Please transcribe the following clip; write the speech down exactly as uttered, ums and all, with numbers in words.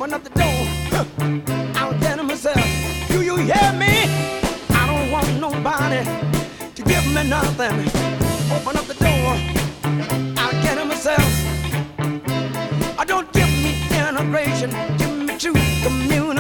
open up the door. Huh. I'll get it myself. Do you hear me? I don't want nobody to give me nothing. Open up the door. I'll get it myself. I don't give me integration. Give me true communication.